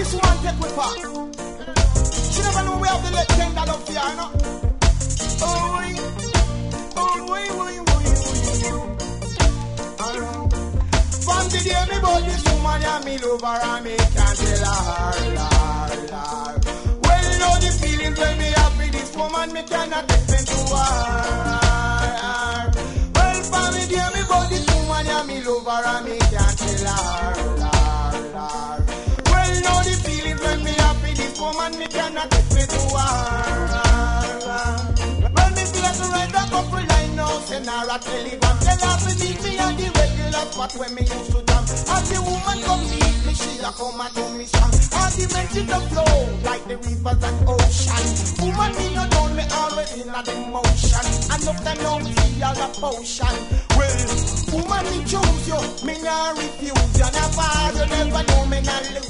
this woman take with her. She never know we have the tender love for her, no? Oh, from the day me bought this woman, yeah, me love her and me can't tell her. Well, know the feelings when me have with this woman, me cannot explain to her. Well, from the day me bought this woman, yeah, me love her and me can't tell her. Well, know the feelings when me have with this woman, me cannot explain to her. Well, me feel like to write a couple lines now, send her a telegram, tell her to meet me at the regular spot when me used to jam. As the woman come meet me, she'll come and do me strong. Arguments in the flow, like the rivers and ocean. Woman, me no down, me always in a emotion. And up and down, me see all the potion. Well, woman, me choose you, me not refuse you. Never, you never know me not lose